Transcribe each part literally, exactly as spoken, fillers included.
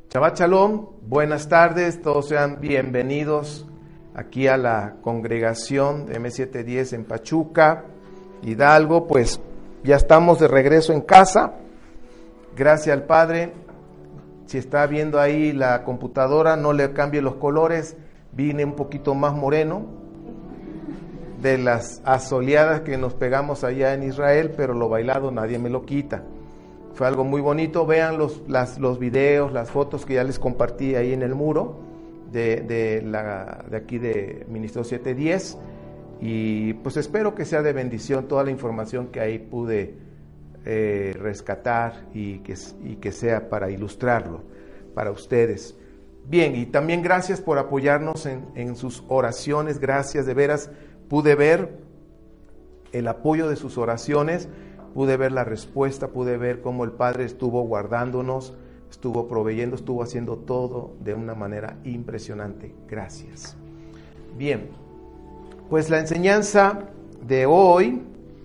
Shabbat Shalom, buenas tardes, todos sean bienvenidos aquí a la congregación de eme setecientos diez en Pachuca, Hidalgo. Pues ya estamos de regreso en casa, gracias al Padre. Si está viendo ahí la computadora, no le cambie los colores, vine un poquito más moreno de las asoleadas que nos pegamos allá en Israel, pero lo bailado nadie me lo quita. Fue algo muy bonito. Vean los, las, los videos, las fotos que ya les compartí ahí en el muro de, de, la, de aquí de Ministerio setecientos diez, y pues espero que sea de bendición toda la información que ahí pude eh, rescatar y que, y que sea para ilustrarlo para ustedes. Bien, y también gracias por apoyarnos en, en sus oraciones. Gracias, de veras pude ver el apoyo de sus oraciones. Pude ver la respuesta, pude ver cómo el Padre estuvo guardándonos, estuvo proveyendo, estuvo haciendo todo de una manera impresionante. Gracias. Bien, pues la enseñanza de hoy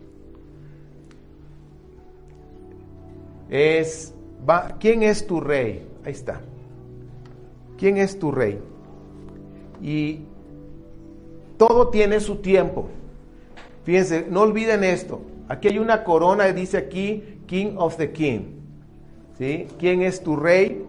es, va, ¿quién es tu rey? Ahí está. ¿Quién es tu rey? Y todo tiene su tiempo. Fíjense, no olviden esto. Aquí hay una corona, dice aquí, King of the King. ¿Sí? ¿Quién es tu rey?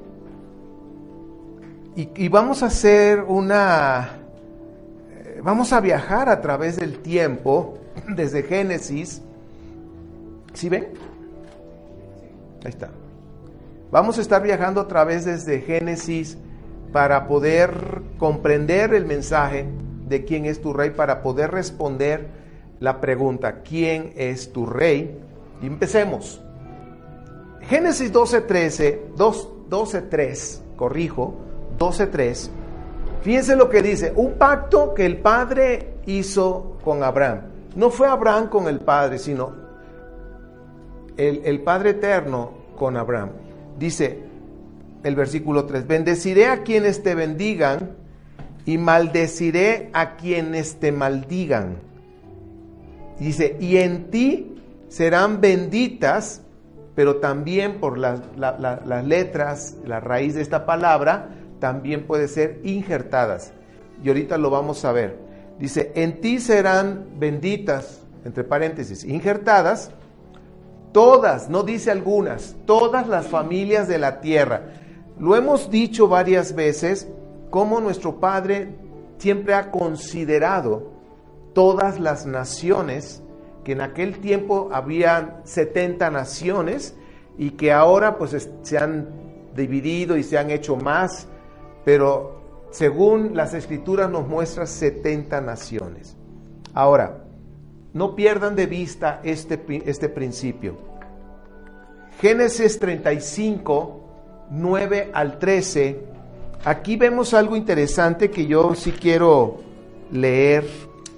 Y, y vamos a hacer una... Eh, vamos a viajar a través del tiempo, desde Génesis. ¿Sí ven? Ahí está. Vamos a estar viajando a través desde Génesis para poder comprender el mensaje de quién es tu rey, para poder responder la pregunta, ¿quién es tu rey? Y empecemos. Génesis doce trece, doce tres, corrijo, doce tres. Fíjense lo que dice, un pacto que el Padre hizo con Abraham. No fue Abraham con el Padre, sino el, el Padre eterno con Abraham. Dice el versículo tres, bendeciré a quienes te bendigan y maldeciré a quienes te maldigan. Dice, y en ti serán benditas, pero también por las, la, la, las letras, la raíz de esta palabra, también puede ser injertadas. Y ahorita lo vamos a ver. Dice, en ti serán benditas, entre paréntesis, injertadas, todas, no dice algunas, todas las familias de la tierra. Lo hemos dicho varias veces, cómo nuestro Padre siempre ha considerado todas las naciones, que en aquel tiempo había setenta naciones y que ahora pues se han dividido y se han hecho más, pero según las escrituras nos muestra setenta naciones. Ahora, no pierdan de vista este, este principio. Génesis treinta y cinco, nueve al trece, aquí vemos algo interesante que yo sí quiero leer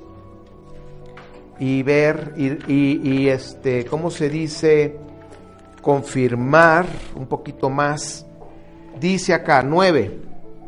y ver y, y, y este, ¿cómo se dice? Confirmar un poquito más. Dice acá, nueve.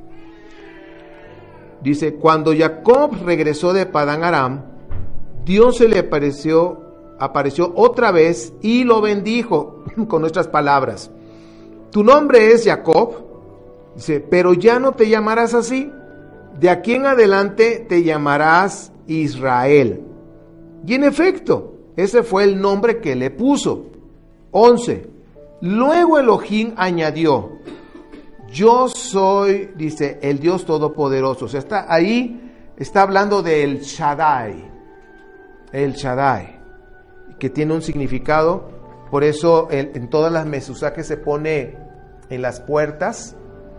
Dice, cuando Jacob regresó de Padán Aram, Dios se le apareció, apareció otra vez y lo bendijo con nuestras palabras. Tu nombre es Jacob, dice, pero ya no te llamarás así. De aquí en adelante te llamarás Israel. Y en efecto, ese fue el nombre que le puso. once. Luego Elohim añadió, yo soy, dice, el Dios Todopoderoso. O sea, está ahí, está hablando del Shaddai. El Shaddai, que tiene un significado. Por eso en, en todas las mesuzá que se pone en las puertas,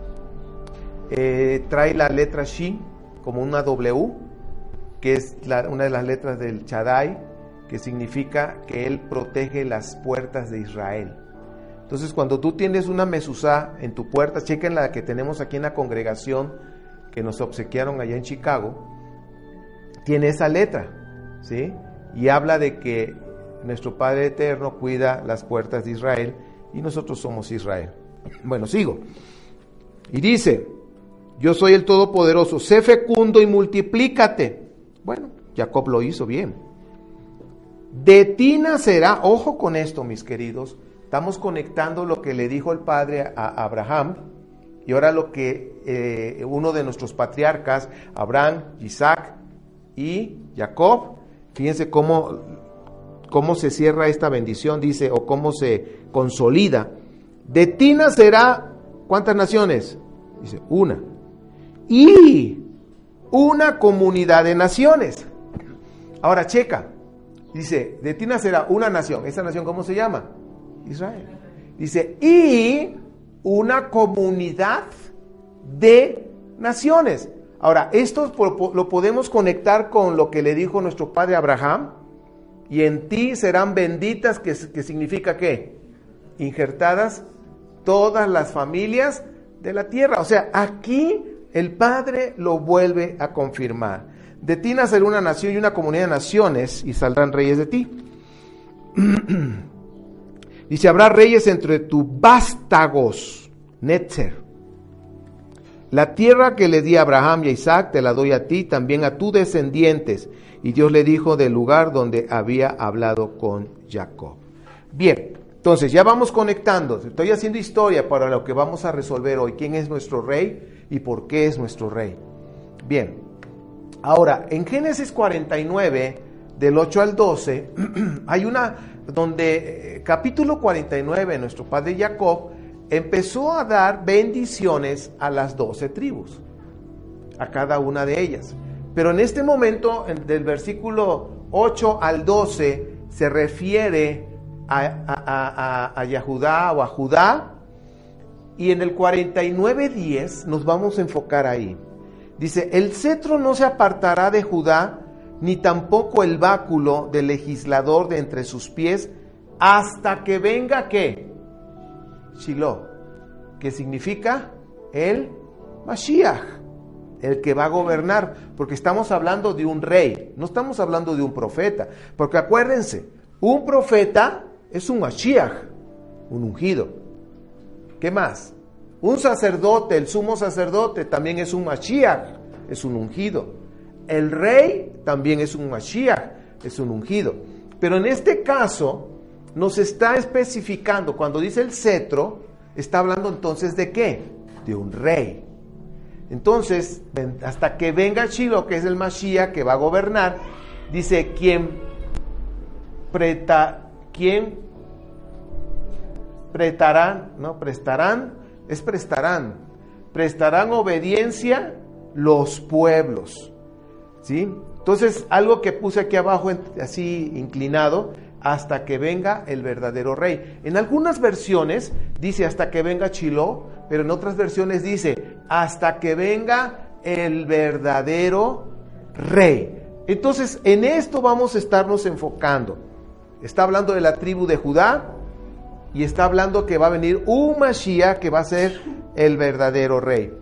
eh, trae la letra Shi como una W, que es la, una de las letras del Shaddai, que significa que Él protege las puertas de Israel. Entonces, cuando tú tienes una mesuzá en tu puerta, chequen la que tenemos aquí en la congregación, que nos obsequiaron allá en Chicago, tiene esa letra, ¿sí? Y habla de que nuestro Padre Eterno cuida las puertas de Israel, y nosotros somos Israel. Bueno, sigo. Y dice, yo soy el Todopoderoso, sé fecundo y multiplícate. Bueno, Jacob lo hizo bien. De ti nacerá, ojo con esto, mis queridos, estamos conectando lo que le dijo el Padre a Abraham Y ahora lo que eh, uno de nuestros patriarcas, Abraham, Isaac y Jacob, fíjense cómo, cómo se cierra esta bendición, dice, o cómo se consolida. De ti nacerá, ¿cuántas naciones? Dice, una. Y una comunidad de naciones. Ahora checa, dice, de ti nacerá una nación. ¿Esa nación cómo se llama? Israel. Dice, y una comunidad de naciones. Ahora, esto lo podemos conectar con lo que le dijo nuestro padre Abraham, y en ti serán benditas, que, que significa ¿qué? Injertadas todas las familias de la tierra. O sea, aquí el Padre lo vuelve a confirmar. De ti nacerá una nación y una comunidad de naciones, y saldrán reyes de ti. Dice, habrá reyes entre tus vástagos, Netzer. La tierra que le di a Abraham y a Isaac, te la doy a ti, también a tus descendientes. Y Dios le dijo del lugar donde había hablado con Jacob. Bien, entonces ya vamos conectando. Estoy haciendo historia para lo que vamos a resolver hoy. ¿Quién es nuestro rey y por qué es nuestro rey? Bien, ahora en Génesis cuarenta y nueve, del ocho al doce, hay una donde eh, capítulo cuarenta y nueve, nuestro padre Jacob empezó a dar bendiciones a las doce tribus, a cada una de ellas. Pero en este momento, en, del versículo ocho al doce, se refiere a, a, a, a, a Yahudá o a Judá, y en el cuarenta y nueve diez nos vamos a enfocar ahí. Dice, el cetro no se apartará de Judá, ni tampoco el báculo del legislador de entre sus pies, hasta que venga, ¿qué? Shiloh, que significa el Mashiach, el que va a gobernar, porque estamos hablando de un rey, no estamos hablando de un profeta, porque acuérdense, un profeta es un Mashiach, un ungido. ¿Qué más? Un sacerdote, el sumo sacerdote, también es un Mashiach, es un ungido. El rey también es un Mashiach, es un ungido. Pero en este caso nos está especificando, cuando dice el cetro, está hablando entonces de ¿qué? De un rey. Entonces, hasta que venga Shiloh, que es el Mashiach que va a gobernar, dice, ¿quién preta, quién prestarán, no, prestarán, es prestarán, prestarán obediencia los pueblos, ¿sí? Entonces, algo que puse aquí abajo, así inclinado, hasta que venga el verdadero rey. En algunas versiones dice hasta que venga Shiloh, pero en otras versiones dice hasta que venga el verdadero rey. Entonces, en esto vamos a estarnos enfocando. Está hablando de la tribu de Judá y está hablando que va a venir un Mashiach que va a ser el verdadero rey.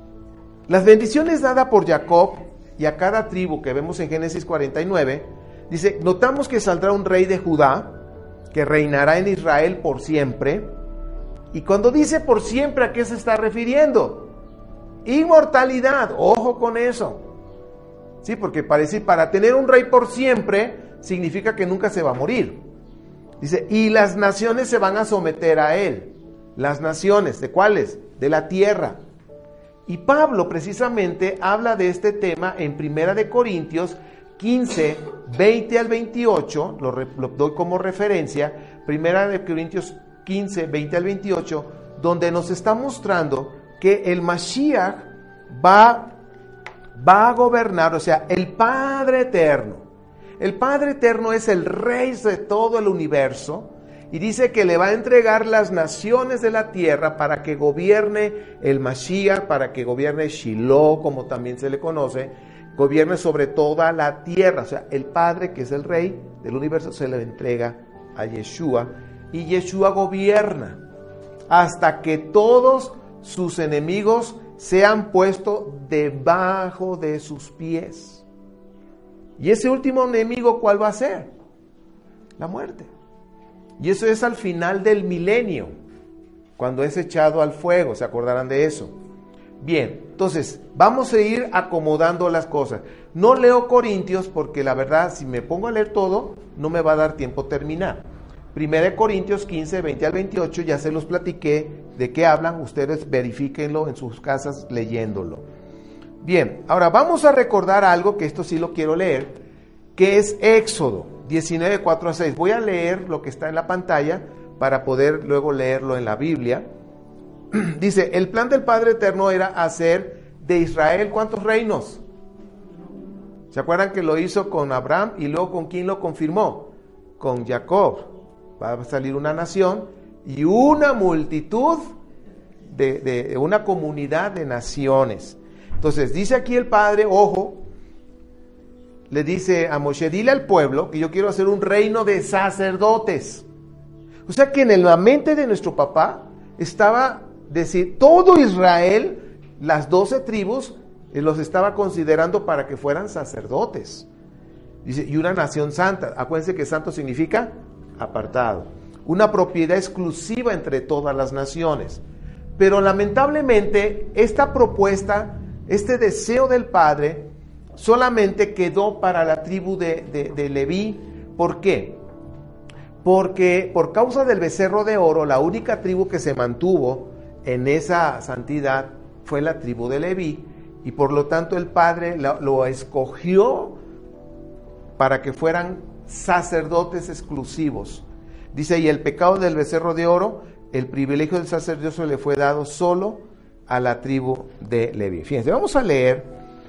Las bendiciones dadas por Jacob y a cada tribu que vemos en Génesis cuarenta y nueve, dice, notamos que saldrá un rey de Judá que reinará en Israel por siempre. Y cuando dice por siempre, ¿a qué se está refiriendo? Inmortalidad, ojo con eso. Sí, porque parece, para tener un rey por siempre significa que nunca se va a morir. Dice, y las naciones se van a someter a él. Las naciones, ¿de cuáles? De la tierra. Y Pablo precisamente habla de este tema en Primera de Corintios quince, veinte al veintiocho, lo, re, lo doy como referencia, Primera de Corintios quince, veinte al veintiocho, donde nos está mostrando que el Mashiach va, va a gobernar, o sea, el Padre Eterno. El Padre Eterno es el Rey de todo el universo, y dice que le va a entregar las naciones de la tierra para que gobierne el Mashiach, para que gobierne Shiloh, como también se le conoce, gobierne sobre toda la tierra. O sea, el Padre, que es el Rey del universo, se le entrega a Yeshua, y Yeshua gobierna hasta que todos sus enemigos sean puestos debajo de sus pies. Y ese último enemigo, ¿cuál va a ser? La muerte. Y eso es al final del milenio, cuando es echado al fuego, ¿se acordarán de eso? Bien, entonces, vamos a ir acomodando las cosas. No leo Corintios porque la verdad, si me pongo a leer todo, no me va a dar tiempo terminar. Primera de Corintios quince, veinte al veintiocho, ya se los platiqué de qué hablan, ustedes verifíquenlo en sus casas leyéndolo. Bien, ahora vamos a recordar algo, que esto sí lo quiero leer, que es Éxodo diecinueve, cuatro a seis. Voy a leer lo que está en la pantalla para poder luego leerlo en la Biblia. Dice, el plan del Padre Eterno era hacer de Israel, ¿cuántos reinos? ¿Se acuerdan que lo hizo con Abraham y luego con quién lo confirmó? Con Jacob. Va a salir una nación y una multitud de, de una comunidad de naciones. Entonces dice aquí el Padre, ojo, le dice a Moshe, dile al pueblo que yo quiero hacer un reino de sacerdotes. O sea que en la mente de nuestro papá estaba decir, todo Israel, las doce tribus, eh, los estaba considerando para que fueran sacerdotes. Dice, y una nación santa. Acuérdense que santo significa apartado. Una propiedad exclusiva entre todas las naciones. Pero lamentablemente, esta propuesta, este deseo del Padre, solamente quedó para la tribu de, de, de Leví. ¿Por qué? Porque por causa del becerro de oro, la única tribu que se mantuvo en esa santidad fue la tribu de Leví, y por lo tanto el Padre lo, lo escogió para que fueran sacerdotes exclusivos. Dice, y el pecado del becerro de oro, el privilegio del sacerdocio le fue dado solo a la tribu de Leví. Fíjense, vamos a leer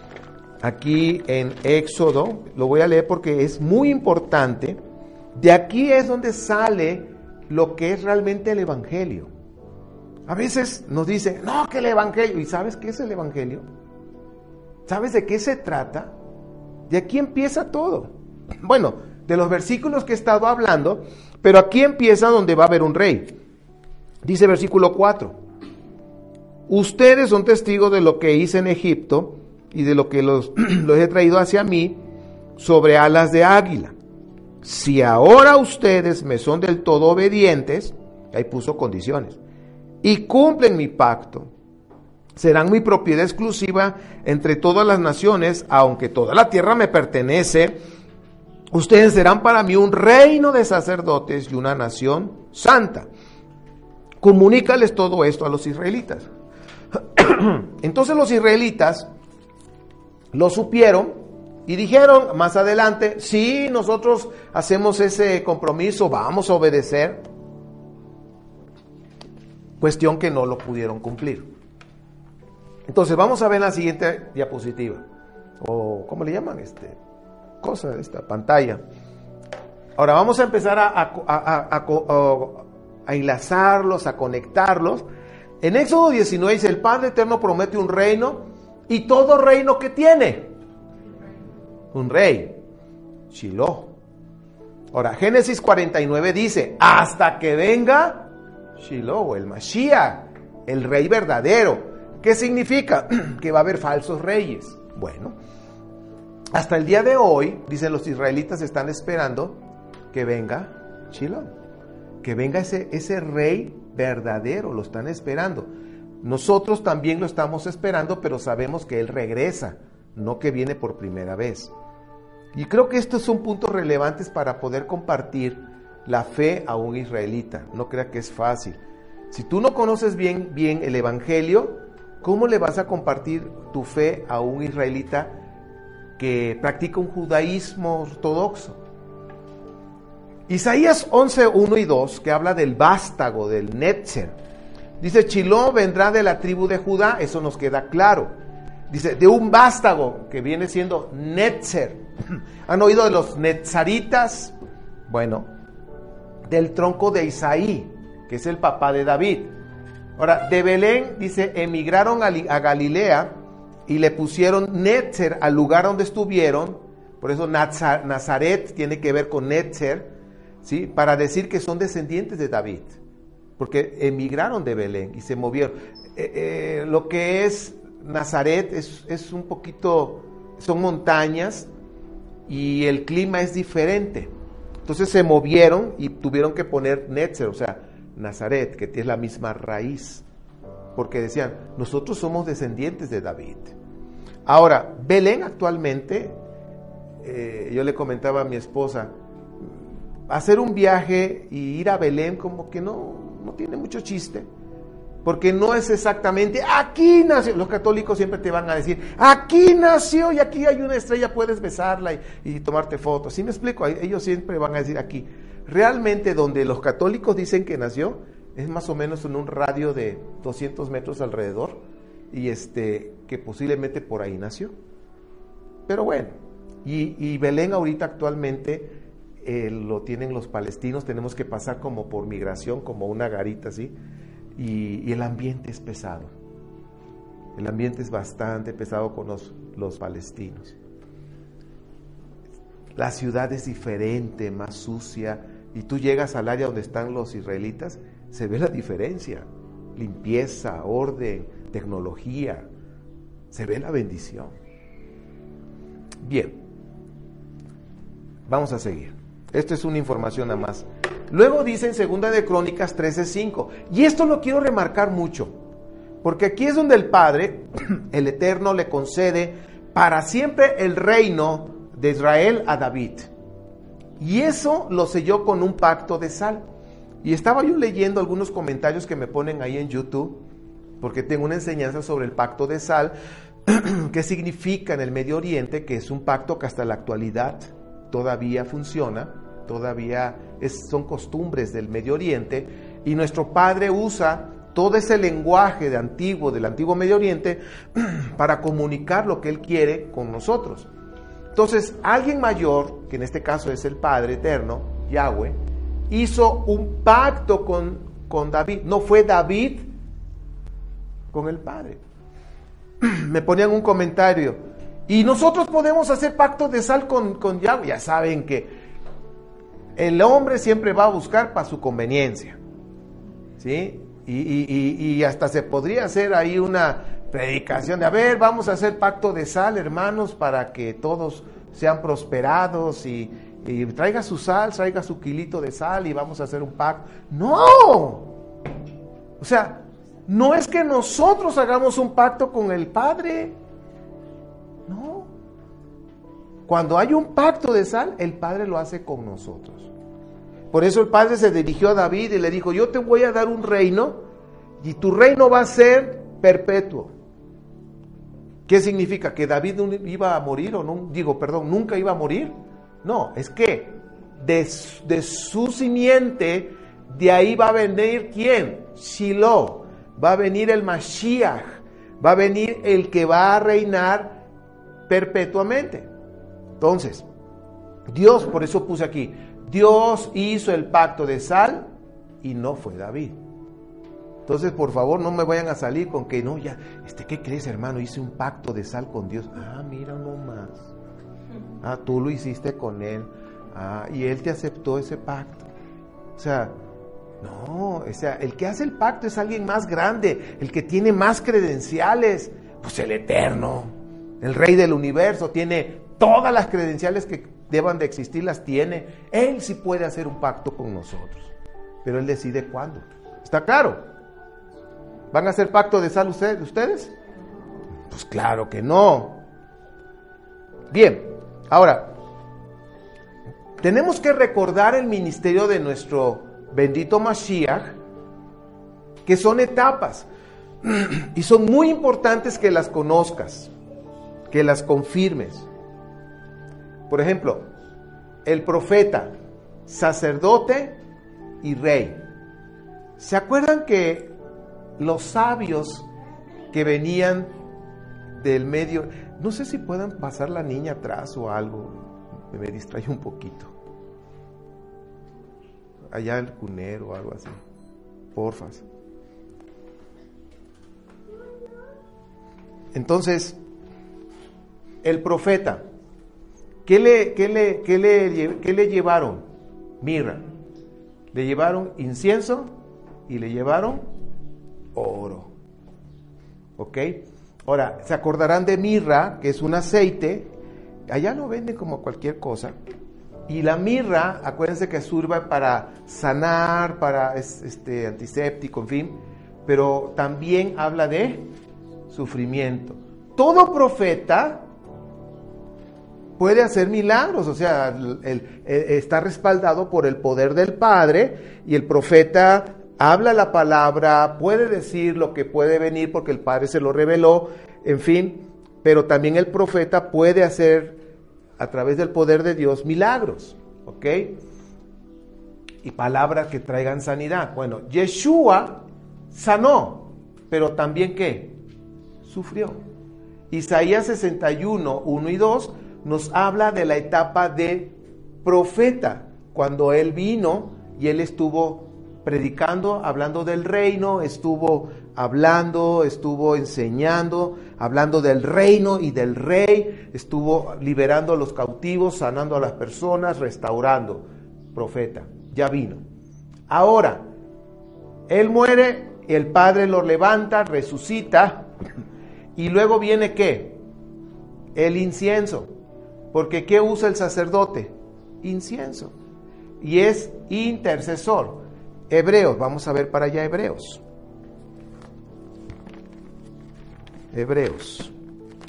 aquí en Éxodo, lo voy a leer porque es muy importante. De aquí es donde sale lo que es realmente el Evangelio. A veces nos dicen, no, que el Evangelio, ¿y sabes qué es el Evangelio? ¿Sabes de qué se trata? De aquí empieza todo. Bueno, de los versículos que he estado hablando, pero aquí empieza donde va a haber un rey. Dice versículo cuatro, ustedes son testigos de lo que hice en Egipto y de lo que los, los he traído hacia mí sobre alas de águila. Si ahora ustedes me son del todo obedientes, ahí puso condiciones, y cumplen mi pacto, serán mi propiedad exclusiva entre todas las naciones, aunque toda la tierra me pertenece. Ustedes serán para mí un reino de sacerdotes y una nación santa. Comunícales todo esto a los israelitas. Entonces los israelitas lo supieron y dijeron más adelante, sí, nosotros hacemos ese compromiso, vamos a obedecer. Cuestión que no lo pudieron cumplir. Entonces vamos a ver la siguiente diapositiva, o ¿cómo le llaman? Este, cosa, esta pantalla. Ahora vamos a empezar a, a, a, a, a, a enlazarlos, a conectarlos. En Éxodo diecinueve dice, el Padre Eterno promete un reino, y todo reino que tiene un rey, Shiloh. Ahora Génesis cuarenta y nueve dice, hasta que venga Shiloh, el Mashiach, el rey verdadero. ¿Qué significa? Que va a haber falsos reyes. Bueno, hasta el día de hoy, dicen los israelitas, están esperando que venga Shiloh, que venga ese, ese rey verdadero, lo están esperando. Nosotros también lo estamos esperando, pero sabemos que Él regresa, no que viene por primera vez. Y creo que estos son puntos relevantes para poder compartir la fe a un israelita. No crea que es fácil. Si tú no conoces bien, bien el Evangelio, ¿cómo le vas a compartir tu fe a un israelita que practica un judaísmo ortodoxo? Isaías once, uno y dos, que habla del vástago, del Netzer. Dice, Shiloh vendrá de la tribu de Judá, eso nos queda claro. Dice, de un vástago, que viene siendo Netzer. ¿Han oído de los netzaritas? Bueno, del tronco de Isaí, que es el papá de David. Ahora, de Belén, dice, emigraron a, a Galilea y le pusieron Netzer al lugar donde estuvieron. Por eso Nazar, Nazaret tiene que ver con Netzer, ¿sí? Para decir que son descendientes de David, porque emigraron de Belén y se movieron. Eh, eh, lo que es Nazaret es, es un poquito, son montañas y el clima es diferente. Entonces se movieron y tuvieron que poner Netzer, o sea, Nazaret, que tiene la misma raíz, porque decían, nosotros somos descendientes de David. Ahora, Belén actualmente, eh, yo le comentaba a mi esposa, hacer un viaje y ir a Belén como que no, no tiene mucho chiste, Porque no es exactamente, aquí nació. Los católicos siempre te van a decir, aquí nació y aquí hay una estrella, puedes besarla y, y tomarte fotos. ¿Sí me explico? Ellos siempre van a decir aquí. Realmente donde los católicos dicen que nació, es más o menos en un radio de doscientos metros alrededor, y este, que posiblemente por ahí nació. Pero bueno, y, y Belén ahorita actualmente eh, lo tienen los palestinos, tenemos que pasar como por migración, como una garita así. Y, y el ambiente es pesado, el ambiente es bastante pesado con los, los palestinos. La ciudad es diferente, más sucia, y tú llegas al área donde están los israelitas, se ve la diferencia, limpieza, orden, tecnología, se ve la bendición. Bien, vamos a seguir. Esto es una información nada más. Luego dice en Segunda de Crónicas trece cinco, y esto lo quiero remarcar mucho, porque aquí es donde el Padre, el Eterno, le concede para siempre el reino de Israel a David. Y eso lo selló con un pacto de sal. Y estaba yo leyendo algunos comentarios que me ponen ahí en YouTube, porque tengo una enseñanza sobre el pacto de sal, que significa en el Medio Oriente, que es un pacto que hasta la actualidad todavía funciona. Todavía es, son costumbres del Medio Oriente, y nuestro Padre usa todo ese lenguaje de antiguo, del antiguo Medio Oriente para comunicar lo que Él quiere con nosotros. Entonces, alguien mayor, que en este caso es el Padre Eterno, Yahweh, hizo un pacto con, con David. No fue David con el Padre. Me ponían un comentario, y nosotros podemos hacer pacto de sal con, con Yahweh. Ya saben que el hombre siempre va a buscar para su conveniencia, ¿sí? Y, y, y, y hasta se podría hacer ahí una predicación de, a ver, vamos a hacer pacto de sal, hermanos, para que todos sean prosperados, y, y traiga su sal, traiga su kilito de sal y vamos a hacer un pacto. ¡No! O sea, no es que nosotros hagamos un pacto con el Padre. No. Cuando hay un pacto de sal, el Padre lo hace con nosotros. Por eso el Padre se dirigió a David y le dijo, yo te voy a dar un reino, y tu reino va a ser perpetuo. ¿Qué significa? ¿Que David iba a morir? o no? Digo, perdón, ¿nunca iba a morir? No, es que de, de su simiente, de ahí va a venir, ¿quién? Shiloh. Va a venir el Mashiach. Va a venir el que va a reinar perpetuamente. Entonces, Dios, por eso puse aquí, Dios hizo el pacto de sal y no fue David. Entonces, por favor, no me vayan a salir con que, no, ya, este, ¿qué crees, hermano? Hice un pacto de sal con Dios. Ah, mira nomás. Ah, tú lo hiciste con Él. Ah, y Él te aceptó ese pacto. O sea, no, o sea, el que hace el pacto es alguien más grande, el que tiene más credenciales. Pues el Eterno, el Rey del Universo, tiene todas las credenciales que deban de existir, las tiene. Él sí puede hacer un pacto con nosotros, pero Él decide cuándo. ¿Está claro? ¿Van a hacer pacto de sal ustedes? ¿Ustedes? Pues claro que no. Bien, ahora, tenemos que recordar el ministerio de nuestro bendito Mashiach, que son etapas, y son muy importantes que las conozcas, que las confirmes. Por ejemplo, el profeta, sacerdote y rey. ¿Se acuerdan que los sabios que venían del medio, no sé si puedan pasar la niña atrás o algo, me distrae un poquito, allá el cunero o algo así, porfas. Entonces, el profeta, ¿qué le, qué le, qué le, qué le llevaron? Mirra. Le llevaron incienso y le llevaron oro. ¿Ok? Ahora, se acordarán de mirra, que es un aceite, allá lo venden como cualquier cosa. Y la mirra, acuérdense que sirve para sanar, para es, este, antiséptico, en fin, pero también habla de sufrimiento. Todo profeta puede hacer milagros, o sea, el, el, el, está respaldado por el poder del Padre, y el profeta habla la palabra, puede decir lo que puede venir porque el Padre se lo reveló, en fin, pero también el profeta puede hacer a través del poder de Dios milagros, ¿ok? Y palabras que traigan sanidad. Bueno, Yeshua sanó, pero también ¿qué? Sufrió. Isaías sesenta y uno, uno y dos nos habla de la etapa de profeta, cuando él vino y él estuvo predicando, hablando del reino, estuvo hablando, estuvo enseñando, hablando del reino y del rey, estuvo liberando a los cautivos, sanando a las personas, restaurando. Profeta, ya vino. Ahora, él muere, el Padre lo levanta, resucita, y luego viene ¿qué? El incienso. Porque ¿qué usa el sacerdote? Incienso. Y es intercesor. Hebreos, vamos a ver para allá Hebreos. Hebreos.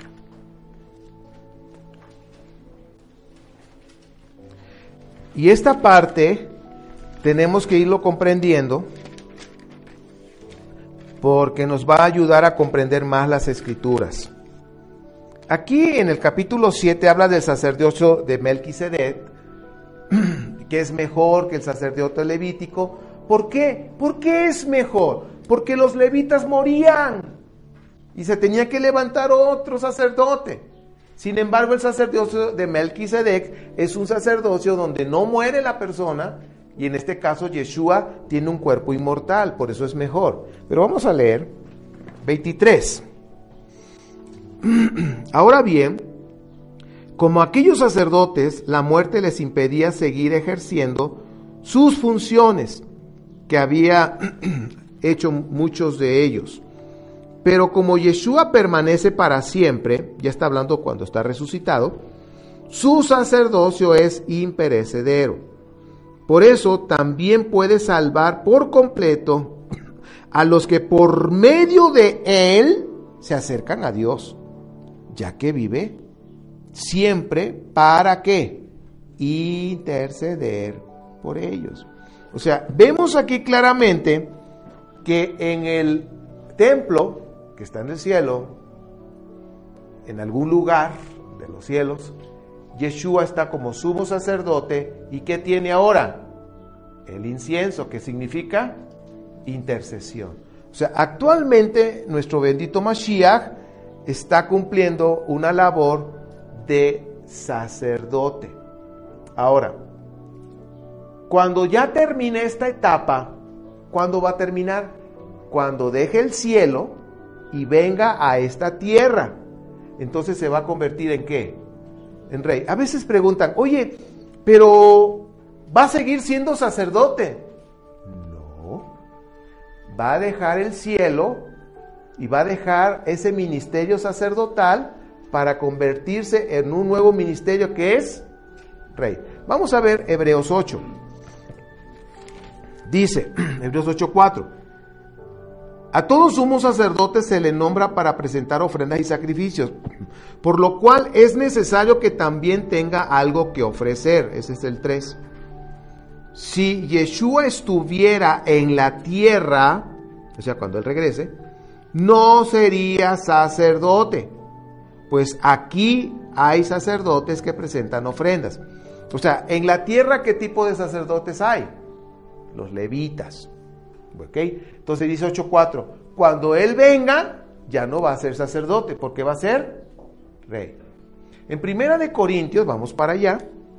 Y esta parte tenemos que irlo comprendiendo porque nos va a ayudar a comprender más las Escrituras. Aquí en el capítulo siete habla del sacerdocio de Melquisedec, que es mejor que el sacerdocio levítico. ¿Por qué? ¿Por qué es mejor? Porque los levitas morían y se tenía que levantar otro sacerdote. Sin embargo, el sacerdocio de Melquisedec es un sacerdocio donde no muere la persona, y en este caso Yeshua tiene un cuerpo inmortal, por eso es mejor. Pero vamos a leer veintitrés. Ahora bien, como aquellos sacerdotes, la muerte les impedía seguir ejerciendo sus funciones, que había hecho muchos de ellos. Pero como Yeshua permanece para siempre, ya está hablando cuando está resucitado, su sacerdocio es imperecedero. Por eso también puede salvar por completo a los que por medio de él se acercan a Dios, ya que vive siempre para ¿qué? Interceder por ellos. O sea, vemos aquí claramente que en el templo que está en el cielo, en algún lugar de los cielos, Yeshua está como sumo sacerdote. ¿Y qué tiene ahora? El incienso, que significa intercesión. O sea, actualmente nuestro bendito Mashiach está cumpliendo una labor de sacerdote. Ahora, cuando ya termine esta etapa, ¿cuándo va a terminar? Cuando deje el cielo y venga a esta tierra. Entonces se va a convertir en ¿qué? En rey. A veces preguntan, oye, pero ¿va a seguir siendo sacerdote? No. Va a dejar el cielo y va a dejar ese ministerio sacerdotal para convertirse en un nuevo ministerio que es rey. Vamos a ver Hebreos ocho. Dice, Hebreos ocho cuatro. A todo sumo sacerdote se le nombra para presentar ofrendas y sacrificios, por lo cual es necesario que también tenga algo que ofrecer. Ese es el tres. Si Yeshua estuviera en la tierra, o sea, cuando él regrese, no sería sacerdote, pues aquí hay sacerdotes que presentan ofrendas. O sea, en la tierra, ¿qué tipo de sacerdotes hay? Los levitas. ¿Ok? Entonces dice ocho cuatro, cuando él venga, ya no va a ser sacerdote, porque va a ser rey. En Primera de Corintios, vamos para allá,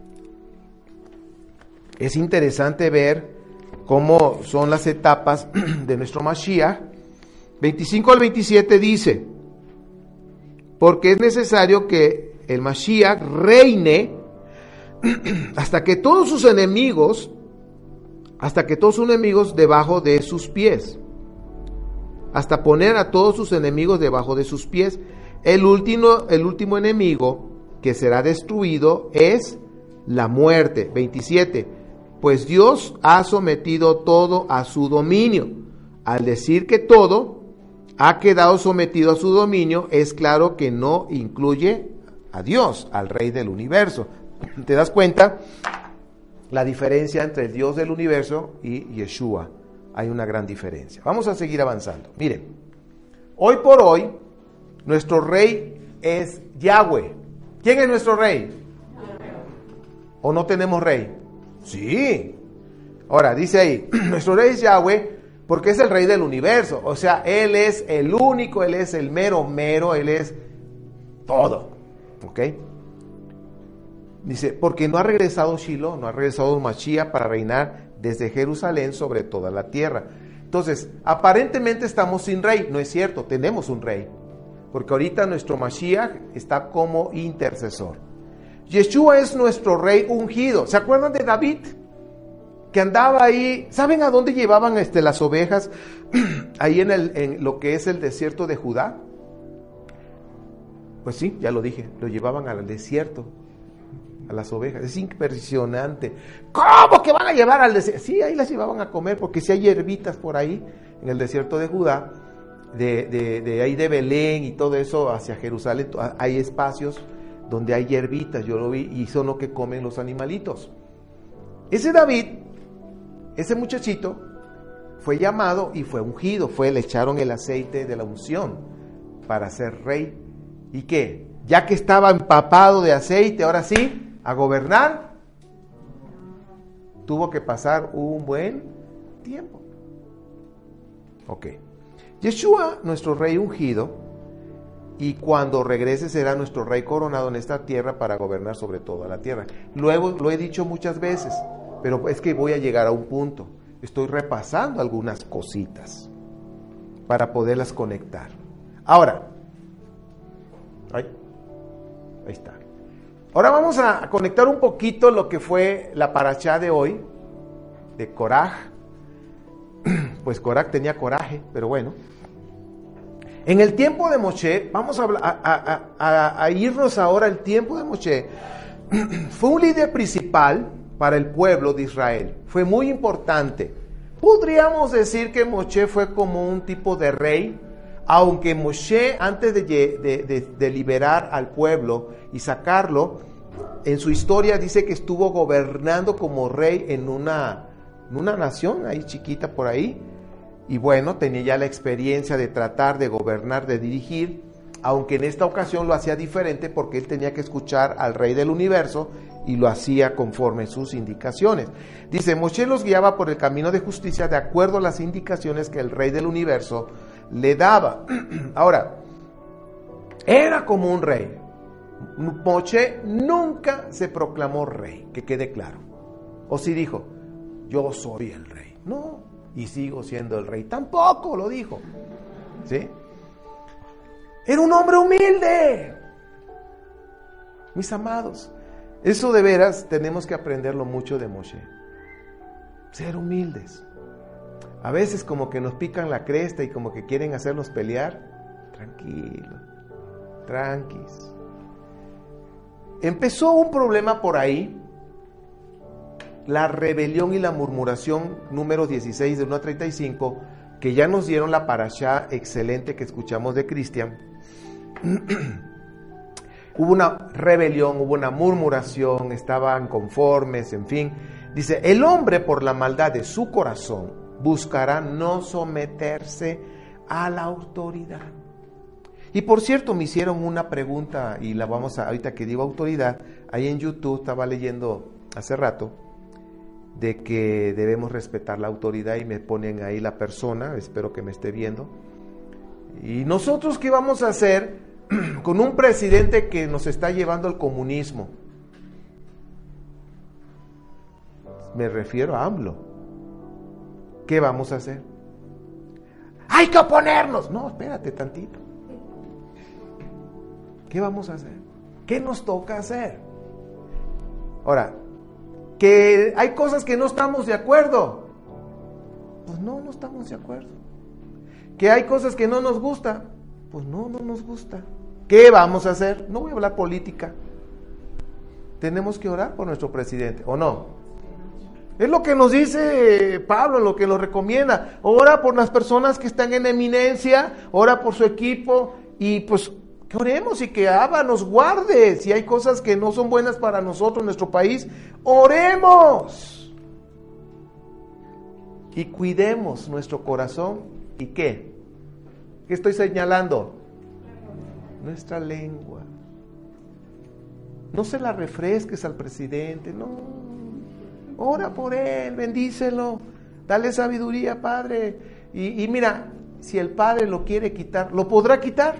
es interesante ver cómo son las etapas de nuestro Mashiach. veinticinco al veintisiete dice, porque es necesario que el Mashiach reine hasta que todos sus enemigos hasta que todos sus enemigos debajo de sus pies, hasta poner a todos sus enemigos debajo de sus pies. El último, el último enemigo que será destruido es la muerte. veintisiete. Pues Dios ha sometido todo a su dominio. Al decir que todo ha quedado sometido a su dominio, es claro que no incluye a Dios, al Rey del universo. ¿Te das cuenta? La diferencia entre el Dios del universo y Yeshua. hay una gran diferencia. Vamos a seguir avanzando. Miren, hoy por hoy, nuestro rey es Yahweh. ¿Quién es nuestro rey? ¿O no tenemos rey? Sí. Ahora, dice ahí, nuestro rey es Yahweh porque es el rey del universo. O sea, Él es el único, Él es el mero mero, Él es todo. ¿Ok? Dice, porque no ha regresado Shiloh, no ha regresado Mashiach para reinar desde Jerusalén sobre toda la tierra. Entonces, aparentemente estamos sin rey. No es cierto, tenemos un rey. Porque ahorita nuestro Mashiach está como intercesor. Yeshua es nuestro rey ungido. ¿Se acuerdan de David? Que andaba ahí. ¿Saben a dónde llevaban este, las ovejas? Ahí en, el, en lo que es el desierto de Judá. Pues sí, ya lo dije. Lo llevaban al desierto. A las ovejas. Es impresionante. ¿Cómo que van a llevar al desierto? Sí, ahí las llevaban a comer. Porque si hay hierbitas por ahí. En el desierto de Judá. De, de, de ahí de Belén y todo eso hacia Jerusalén. Hay espacios donde hay hierbitas. Yo lo vi. Y son lo que comen los animalitos. Ese David, ese muchachito, fue llamado y fue ungido, fue, le echaron el aceite de la unción para ser rey. ¿Y qué? Ya que estaba empapado de aceite, ahora sí, a gobernar, tuvo que pasar un buen tiempo. Ok. Yeshua, nuestro rey ungido, y cuando regrese será nuestro rey coronado en esta tierra para gobernar sobre toda la tierra. Luego lo he dicho muchas veces, pero es que voy a llegar a un punto. Estoy repasando algunas cositas para poderlas conectar. Ahora, ahí, ahí está. Ahora vamos a conectar un poquito lo que fue la parashá de hoy, de Coraj. Pues Coraj tenía coraje, pero bueno. En el tiempo de Moshe, vamos a, a, a, a, a irnos ahora al tiempo de Moshe. Fue un líder principal para el pueblo de Israel. Fue muy importante. Podríamos decir que Moshe fue como un tipo de rey, aunque Moshe, antes de, de, de, de liberar al pueblo y sacarlo, en su historia dice que estuvo gobernando como rey en una, en una nación ahí chiquita por ahí. Y bueno, tenía ya la experiencia de tratar de gobernar, de dirigir, aunque en esta ocasión lo hacía diferente porque él tenía que escuchar al rey del universo y lo hacía conforme sus indicaciones. Dice, Moshe los guiaba por el camino de justicia de acuerdo a las indicaciones que el rey del universo le daba. Ahora, era como un rey. Moshe nunca se proclamó rey, que quede claro. O si dijo, yo soy el rey. No. Y sigo siendo el rey. Tampoco lo dijo. ¿Sí? Era un hombre humilde. Mis amados, eso de veras tenemos que aprenderlo mucho de Moshe. Ser humildes. A veces como que nos pican la cresta y como que quieren hacernos pelear. Tranquilo. Tranquis. Empezó un problema por ahí. La rebelión y la murmuración, número dieciséis, de uno a treinta y cinco, que ya nos dieron la parashá excelente que escuchamos de Cristian. Hubo una rebelión, hubo una murmuración, estaban conformes, en fin. Dice, el hombre por la maldad de su corazón buscará no someterse a la autoridad. Y por cierto, me hicieron una pregunta, y la vamos a, ahorita que digo autoridad, ahí en YouTube estaba leyendo hace rato, de que debemos respetar la autoridad y me ponen ahí la persona, espero que me esté viendo. ¿Y nosotros qué vamos a hacer con un presidente que nos está llevando al comunismo? Me refiero a AMLO. ¿Qué vamos a hacer? ¡Hay que oponernos! No, espérate tantito. ¿Qué vamos a hacer? ¿Qué nos toca hacer? Ahora, que hay cosas que no estamos de acuerdo. Pues no, no estamos de acuerdo. Que hay cosas que no nos gusta. Pues no, no nos gusta. ¿Qué vamos a hacer? No voy a hablar política. Tenemos que orar por nuestro presidente, ¿o no? Es lo que nos dice Pablo, lo que nos recomienda. Ora por las personas que están en eminencia, ora por su equipo y pues que oremos y que Abba nos guarde. Si hay cosas que no son buenas para nosotros, nuestro país, oremos. y cuidemos nuestro corazón. ¿Y qué? ¿Qué estoy señalando? Nuestra lengua. No se la refresques al presidente, no. Ora por él, bendícelo, dale sabiduría, Padre. Y, y mira, si el Padre lo quiere quitar, ¿lo podrá quitar?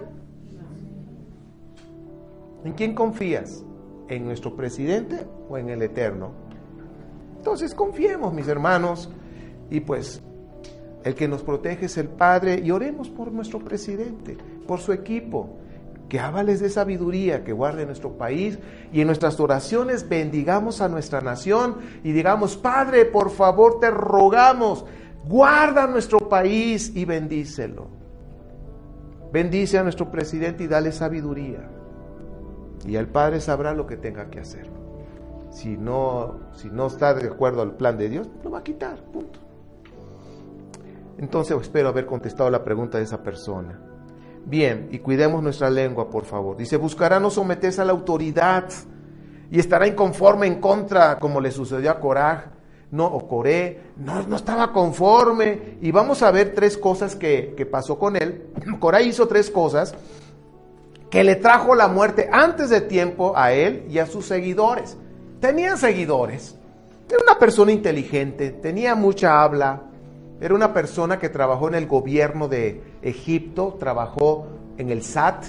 ¿En quién confías? ¿En nuestro presidente o en el Eterno? Entonces confiemos, mis hermanos, y pues el que nos protege es el Padre, y oremos por nuestro presidente, por su equipo, que ábales de sabiduría, que guarde nuestro país, y en nuestras oraciones bendigamos a nuestra nación y digamos: Padre, por favor te rogamos, guarda nuestro país y bendícelo. Bendice a nuestro presidente y dale sabiduría, y el Padre sabrá lo que tenga que hacer. Si no, si no está de acuerdo al plan de Dios, lo va a quitar, punto. Entonces espero haber contestado la pregunta de esa persona. Bien, y cuidemos nuestra lengua, por favor. Dice: buscará no someterse a la autoridad y estará inconforme en contra, como le sucedió a Coraj, no, o Coré, no, no estaba conforme. Y vamos a ver tres cosas que, que pasó con él. Corá hizo tres cosas que le trajo la muerte antes de tiempo a él y a sus seguidores. Tenía seguidores, era una persona inteligente, tenía mucha habla, era una persona que trabajó en el gobierno de Egipto, trabajó en el S A T,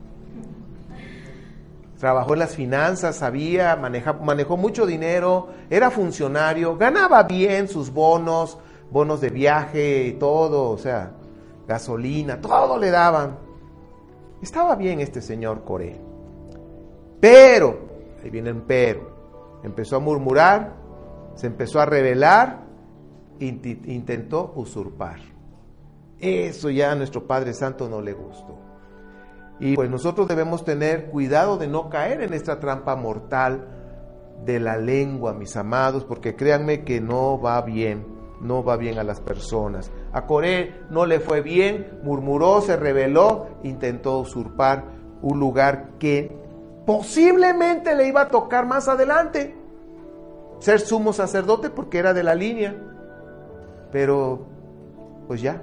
trabajó en las finanzas, sabía, maneja, manejó mucho dinero, era funcionario, ganaba bien sus bonos, bonos de viaje y todo, o sea, gasolina, todo le daban. Estaba bien este señor Coré. Pero, ahí viene un pero, empezó a murmurar, se empezó a rebelar, int- intentó usurpar. Eso ya a nuestro Padre Santo no le gustó. Y pues nosotros debemos tener cuidado de no caer en esta trampa mortal de la lengua, mis amados, porque créanme que no va bien, no va bien a las personas. A Coré no le fue bien, murmuró, se rebeló, intentó usurpar un lugar que posiblemente le iba a tocar más adelante, ser sumo sacerdote, porque era de la línea. Pero pues ya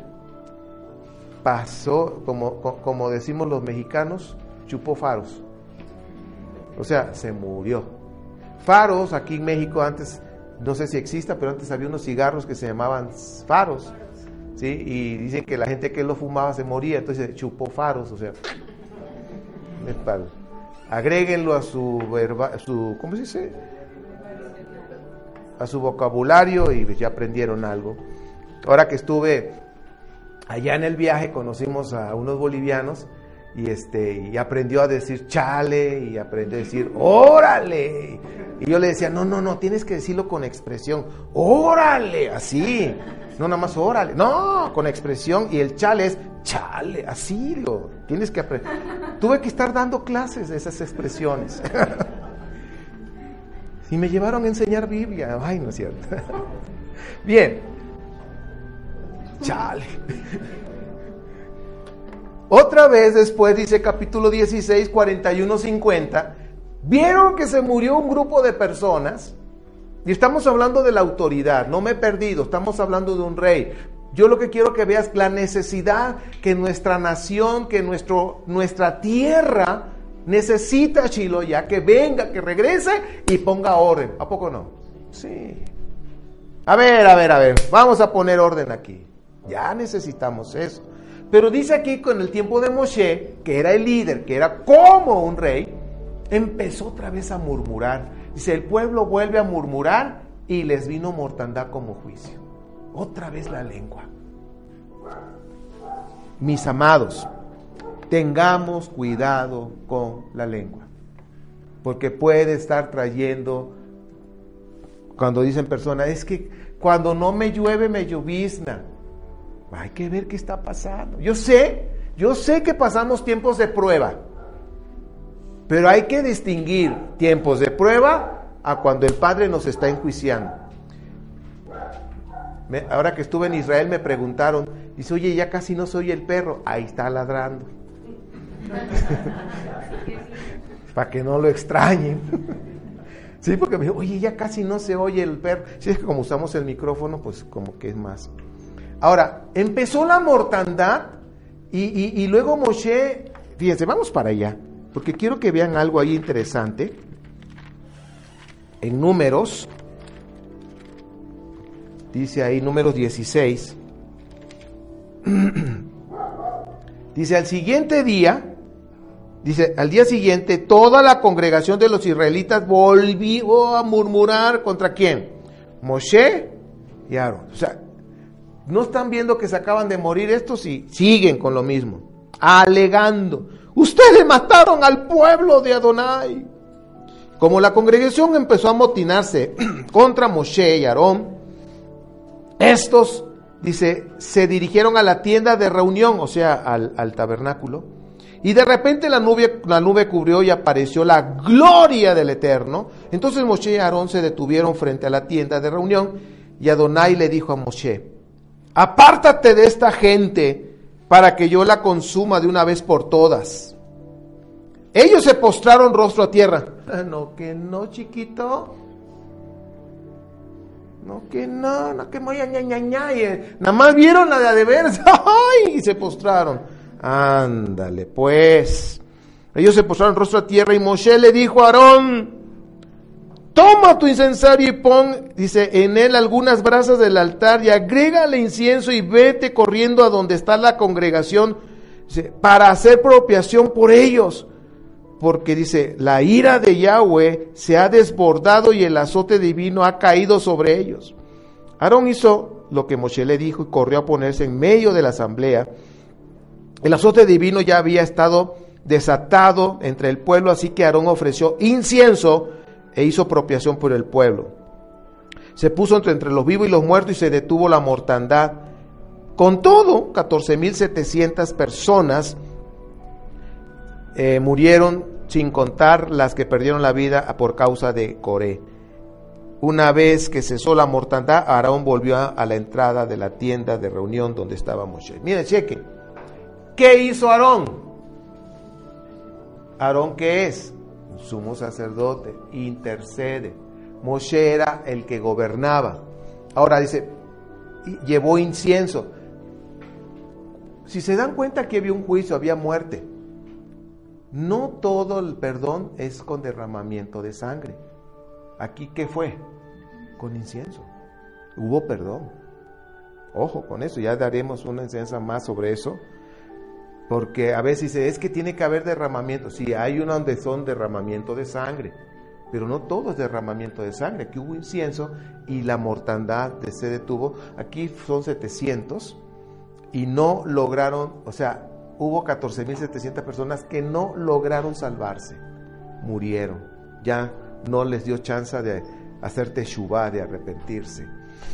pasó, como, como decimos los mexicanos, chupó faros, o sea, se murió. Faros, aquí en México antes, no sé si exista, pero antes había unos cigarros que se llamaban faros, ¿sí? Y dicen que la gente que lo fumaba se moría, entonces chupó faros, o sea, es padre. Agréguenlo a su, verba, su, ¿cómo se dice? A su vocabulario y ya aprendieron algo. Ahora que estuve allá en el viaje, conocimos a unos bolivianos y este y aprendió a decir chale y aprendió a decir órale. Y yo le decía, no, no, no, tienes que decirlo con expresión. Órale, así. No nada más órale, no, con expresión. Y el chale es chale, así lo tienes que aprender. Tuve que estar dando clases de esas expresiones. Y me llevaron a enseñar Biblia. Ay, no es cierto. Bien. Chale. Otra vez después, dice capítulo dieciséis, cuarenta y uno, cincuenta, vieron que se murió un grupo de personas, y estamos hablando de la autoridad, no me he perdido, estamos hablando de un rey. Yo lo que quiero que veas la necesidad que nuestra nación, que nuestro, nuestra tierra necesita a Shiloh ya, que venga, que regrese y ponga orden. ¿A poco no? Sí. A ver, a ver, a ver, vamos a poner orden aquí. Ya necesitamos eso. Pero dice aquí, con el tiempo de Moshe, que era el líder, que era como un rey, empezó otra vez a murmurar. Dice, el pueblo vuelve a murmurar y les vino mortandad como juicio. Otra vez la lengua. Mis amados, tengamos cuidado con la lengua, porque puede estar trayendo, cuando dicen personas, es que cuando no me llueve me llovizna. Hay que ver qué está pasando. Yo sé, yo sé que pasamos tiempos de prueba, pero hay que distinguir tiempos de prueba a cuando el Padre nos está enjuiciando. Me, ahora que estuve en Israel me preguntaron, dice, oye, ya casi no soy el perro. Ahí está ladrando. Para que no lo extrañen. Sí, porque me dijo, oye, ya casi no se oye el perro. Si es que como usamos el micrófono, pues como que es más. Ahora, empezó la mortandad y, y, y luego Moshe, fíjense, vamos para allá, porque quiero que vean algo ahí interesante. En Números, dice ahí, Números dieciséis, dice, al siguiente día, dice, al día siguiente, toda la congregación de los israelitas volvió a murmurar ¿contra quién? Moshe y Aarón. O sea, no están viendo que se acaban de morir estos y siguen con lo mismo, alegando, ustedes mataron al pueblo de Adonai. Como la congregación empezó a amotinarse contra Moshe y Aarón, estos, dice, se dirigieron a la tienda de reunión, o sea, al, al tabernáculo, y de repente la nube, la nube cubrió y apareció la gloria del Eterno. Entonces Moshe y Aarón se detuvieron frente a la tienda de reunión, y Adonai le dijo a Moshe, apártate de esta gente para que yo la consuma de una vez por todas. Ellos se postraron rostro a tierra. Ah, no, que no, chiquito. No, que no, no, que muy ña, ña, ña, y nada más vieron la de a de veras, ¡ay! Y se postraron. Ándale, pues. Ellos se postraron rostro a tierra y Moshe le dijo a Aarón, toma tu incensario y pon, dice, en él algunas brasas del altar y agrégale incienso y vete corriendo a donde está la congregación, dice, para hacer propiación por ellos. Porque dice, la ira de Yahweh se ha desbordado y el azote divino ha caído sobre ellos. Aarón hizo lo que Moshe le dijo y corrió a ponerse en medio de la asamblea. El azote divino ya había estado desatado entre el pueblo, así que Aarón ofreció incienso e hizo propiación por el pueblo. Se puso entre, entre los vivos y los muertos y se detuvo la mortandad. Con todo, catorce mil setecientas personas eh, murieron, sin contar las que perdieron la vida por causa de Coré. Una vez que cesó la mortandad, Aarón volvió a, a la entrada de la tienda de reunión donde estaba Moshe. Miren, chequen. ¿Qué hizo Aarón? ¿Aarón qué es? Un sumo sacerdote, intercede. Moshe era el que gobernaba. Ahora dice, llevó incienso. Si se dan cuenta que había un juicio, había muerte. No todo el perdón es con derramamiento de sangre. Aquí, ¿qué fue? Con incienso. Hubo perdón. Ojo con eso, ya daremos una enseñanza más sobre eso. Porque a veces dice, es que tiene que haber derramamiento. Sí, hay uno donde son derramamiento de sangre. Pero no todo es derramamiento de sangre. Aquí hubo incienso y la mortandad se detuvo. Aquí son setecientos y no lograron, o sea, hubo catorce mil setecientas personas que no lograron salvarse, murieron, ya no les dio chance de hacer teshuvá, de arrepentirse.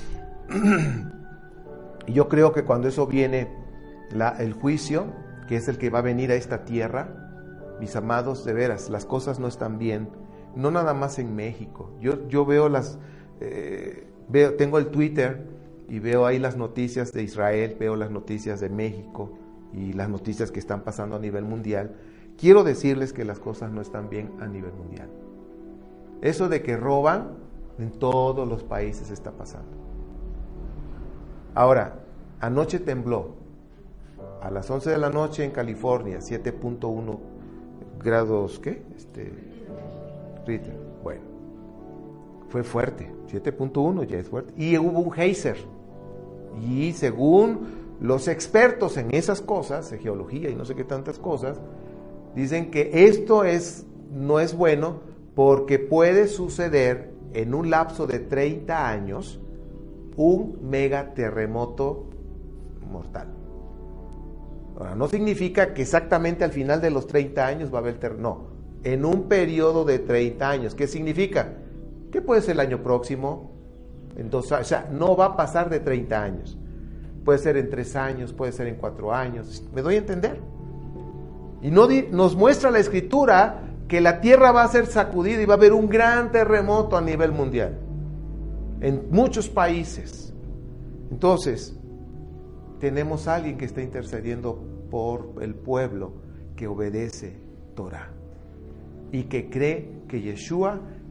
Y yo creo que cuando eso viene, la, el juicio, que es el que va a venir a esta tierra, mis amados, de veras, las cosas no están bien, no nada más en México. Yo, yo veo las, eh, veo, tengo el Twitter y veo ahí las noticias de Israel, veo las noticias de México, y las noticias que están pasando a nivel mundial. Quiero decirles que las cosas no están bien a nivel mundial. Eso de que roban, en todos los países está pasando. Ahora, anoche tembló, a las once de la noche en California, siete punto uno grados, ¿qué? Este, Richter. Bueno, fue fuerte, siete punto uno ya es fuerte. Y hubo un geyser, y según los expertos en esas cosas, en geología y no sé qué tantas cosas, dicen que esto es, no es bueno porque puede suceder en un lapso de treinta años un megaterremoto mortal. Ahora, no significa que exactamente al final de los treinta años va a haber terremoto, no, en un periodo de treinta años. ¿Qué significa? Que puede ser el año próximo, en dos años, o sea, no va a pasar de treinta años. Puede ser en tres años, puede ser en cuatro años. ¿Me doy a entender? Y no di, nos muestra la Escritura que la tierra va a ser sacudida y va a haber un gran terremoto a nivel mundial. En muchos países. Entonces, tenemos a alguien que está intercediendo por el pueblo que obedece Torah. Y que cree que Yeshua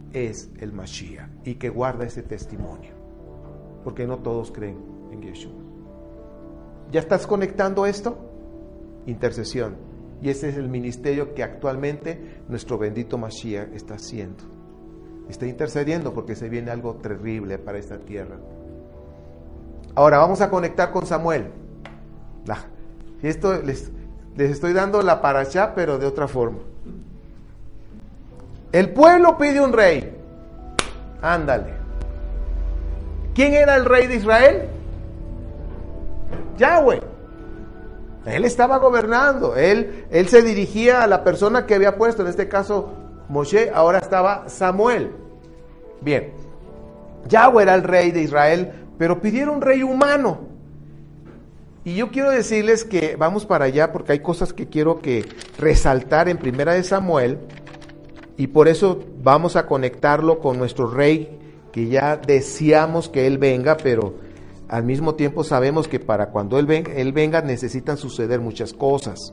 es el Mashiach y que guarda ese testimonio, porque no todos creen en Yeshua. ¿Ya estás conectando esto? Intercesión. Y ese es el ministerio que actualmente nuestro bendito Mashiach está haciendo. Está intercediendo porque se viene algo terrible para esta tierra. Ahora vamos a conectar con Samuel. La, esto les, les estoy dando la parashá, pero de otra forma. El pueblo pide un rey. Ándale. ¿Quién era el rey de Israel? Yahweh. Él estaba gobernando. Él, él se dirigía a la persona que había puesto, en este caso Moshe, ahora estaba Samuel. Bien. Yahweh era el rey de Israel, pero pidieron un rey humano. Y yo quiero decirles que vamos para allá porque hay cosas que quiero que resaltar en Primera de Samuel. Y por eso vamos a conectarlo con nuestro rey, que ya deseamos que él venga, pero al mismo tiempo sabemos que para cuando él venga, él venga necesitan suceder muchas cosas.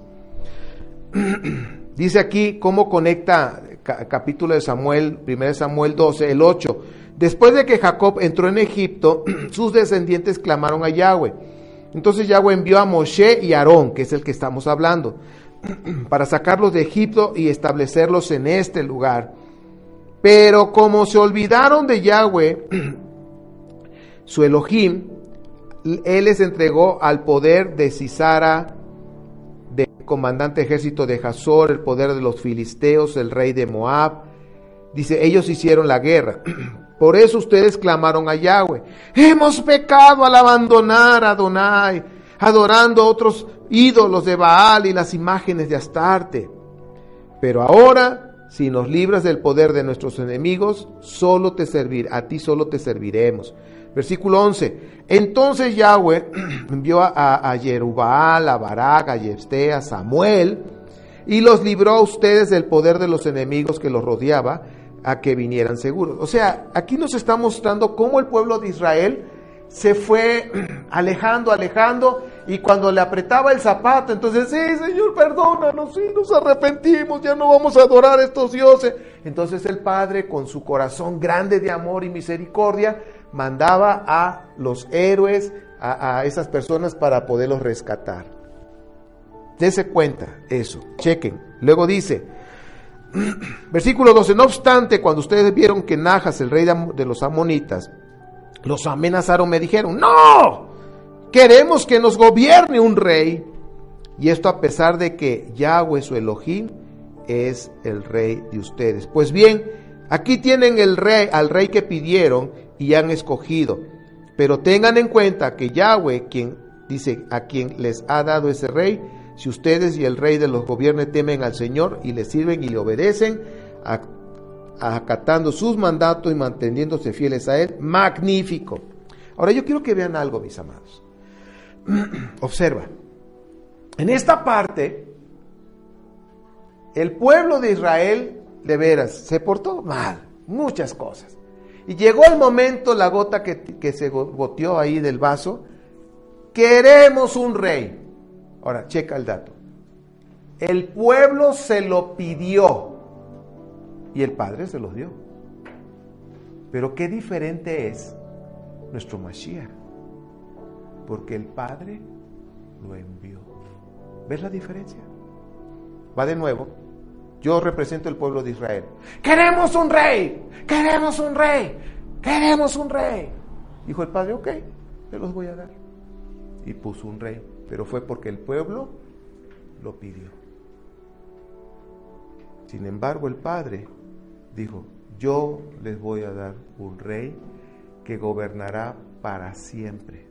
Dice aquí cómo conecta capítulo de Samuel, primero de Samuel doce, el ocho. Después de que Jacob entró en Egipto, sus descendientes clamaron a Yahweh. Entonces Yahweh envió a Moshe y Aarón, que es el que estamos hablando, para sacarlos de Egipto y establecerlos en este lugar. Pero como se olvidaron de Yahweh, su Elohim, él les entregó al poder de Sisara, del comandante ejército de Hazor, el poder de los filisteos, el rey de Moab. Dice, ellos hicieron la guerra. Por eso ustedes clamaron a Yahweh. Hemos pecado al abandonar a Adonai, adorando a otros ídolos de Baal y las imágenes de Astarte. Pero ahora, si nos libras del poder de nuestros enemigos, solo te servir, a ti solo te serviremos. Versículo once. Entonces Yahweh envió a, a Jerubbaal, a Barak, a Jefté, a Samuel, y los libró a ustedes del poder de los enemigos que los rodeaba, a que vinieran seguros. O sea, aquí nos está mostrando cómo el pueblo de Israel se fue alejando, alejando, y cuando le apretaba el zapato, entonces, sí, Señor, perdónanos, sí, nos arrepentimos, ya no vamos a adorar a estos dioses. Entonces el Padre, con su corazón grande de amor y misericordia, mandaba a los héroes, a, a esas personas para poderlos rescatar. Dese cuenta eso, chequen. Luego dice, versículo doce, no obstante, cuando ustedes vieron que Najas, el rey de los amonitas, los amenazaron, me dijeron, no, queremos que nos gobierne un rey. Y esto a pesar de que Yahweh, su Elohim, es el rey de ustedes. Pues bien, aquí tienen el rey, al rey que pidieron y han escogido. Pero tengan en cuenta que Yahweh, quien dice, a quien les ha dado ese rey, si ustedes y el rey de los gobiernos temen al Señor y le sirven y le obedecen, acatando sus mandatos y manteniéndose fieles a Él, magnífico. Ahora yo quiero que vean algo, mis amados. Observa. En esta parte, el pueblo de Israel, de veras, se portó mal, muchas cosas. Y llegó el momento, la gota que, que se goteó ahí del vaso, queremos un rey. Ahora, checa el dato. El pueblo se lo pidió y el Padre se los dio. Pero qué diferente es nuestro Mashiach, porque el Padre lo envió. ¿Ves la diferencia? Va de nuevo. Yo represento el pueblo de Israel. ¡Queremos un rey! ¡Queremos un rey! ¡Queremos un rey! Dijo el Padre, ok, te los voy a dar. Y puso un rey. Pero fue porque el pueblo lo pidió. Sin embargo, el Padre dijo, yo les voy a dar un rey que gobernará para siempre.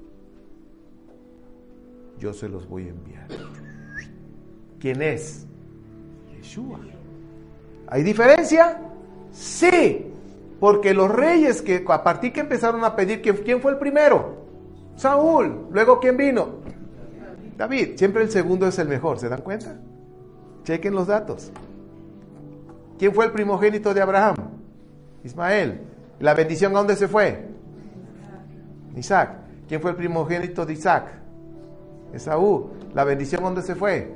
Yo se los voy a enviar. ¿Quién es? Yeshua. ¿Hay diferencia? Sí, porque los reyes que a partir que empezaron a pedir, ¿quién fue el primero? Saúl. Luego, ¿quién vino? David. Siempre el segundo es el mejor, ¿se dan cuenta? Chequen los datos. ¿Quién fue el primogénito de Abraham? Ismael. ¿La bendición a dónde se fue? Isaac. ¿Quién fue el primogénito de Isaac? Esaú. ¿La bendición a dónde se fue?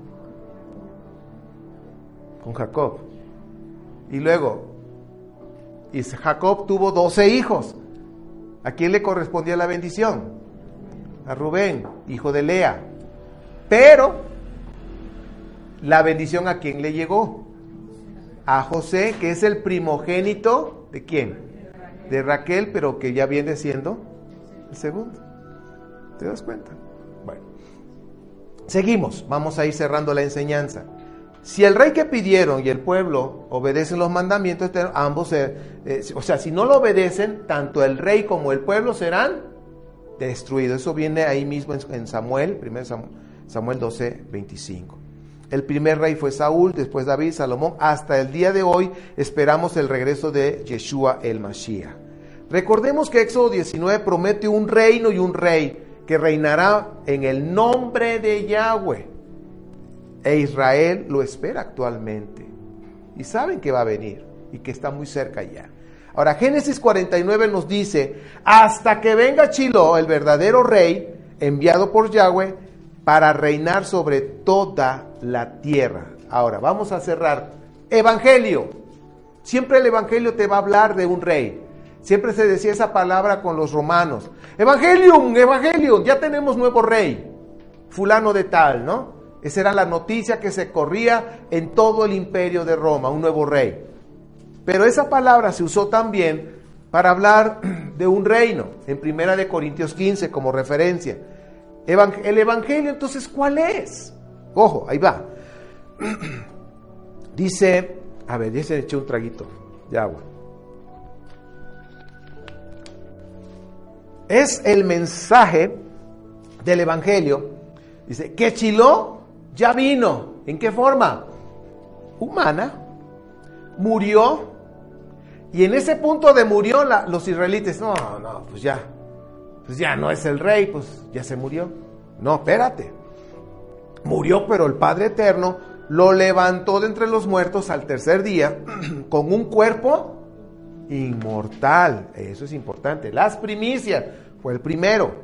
Con Jacob. Y luego, Y Jacob tuvo doce hijos. ¿A quién le correspondía la bendición? A Rubén, hijo de Lea. Pero la bendición, ¿a quién le llegó? A José, que es el primogénito ¿de quién? De Raquel, pero que ya viene siendo el segundo. ¿Te das cuenta? Bueno, seguimos, vamos a ir cerrando la enseñanza. Si el rey que pidieron y el pueblo obedecen los mandamientos, ambos, eh, eh, o sea, si no lo obedecen, tanto el rey como el pueblo serán destruidos. Eso viene ahí mismo en Samuel, primero Samuel doce, veinticinco. El primer rey fue Saúl, después David, Salomón. Hasta el día de hoy esperamos el regreso de Yeshua el Mashiach. Recordemos que Éxodo diecinueve promete un reino y un rey que reinará en el nombre de Yahweh. E Israel lo espera actualmente. Y saben que va a venir y que está muy cerca ya. Ahora, Génesis cuarenta y nueve nos dice, hasta que venga Shiloh, el verdadero rey, enviado por Yahweh, para reinar sobre toda la tierra. Ahora, vamos a cerrar. Evangelio. Siempre el evangelio te va a hablar de un rey. Siempre se decía esa palabra con los romanos. Evangelium, evangelium, ya tenemos nuevo rey. Fulano de tal, ¿no? Esa era la noticia que se corría en todo el imperio de Roma, un nuevo rey. Pero esa palabra se usó también para hablar de un reino, en Primera de Corintios quince como referencia. El evangelio, entonces, ¿cuál es? Ojo, ahí va. Dice, a ver, ya se le eché un traguito de agua. Es el mensaje del evangelio. Dice, que Shiloh ya vino. ¿En qué forma? Humana. Murió. Y en ese punto de murió, la, los israelitas, no, no, pues ya. Pues ya no es el rey, pues ya se murió. No, espérate. Murió, pero el Padre Eterno lo levantó de entre los muertos al tercer día con un cuerpo inmortal. Eso es importante. Las primicias, fue el primero.